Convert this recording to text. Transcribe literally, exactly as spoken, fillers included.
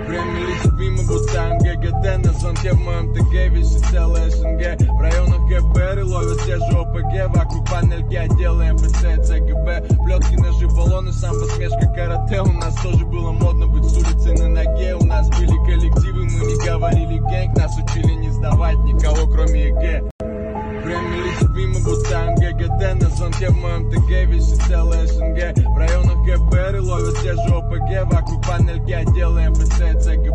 Время летит мимо, будто МГГТ. На звонке в моем ТГ висит целая СНГ. В районах ГБР и ловят те же ОПГ. Вокруг панельки отделы МФЦ и ЦГБ. Плетки, ножи, баллоны, самбо, смешка, карате. У нас тоже было модно быть с улицы на ноге. У нас были коллективы, мы не говорили гэнг. Нас учили не сдавать никого, кроме ЕГЭ. Время летит мимо, будто МГГТ. На звонке в моем ТГ висит целая СНГ. В районах ГБР и ловят те же ОПГ. Вокруг панельки отделы МФЦ и ЦГБ.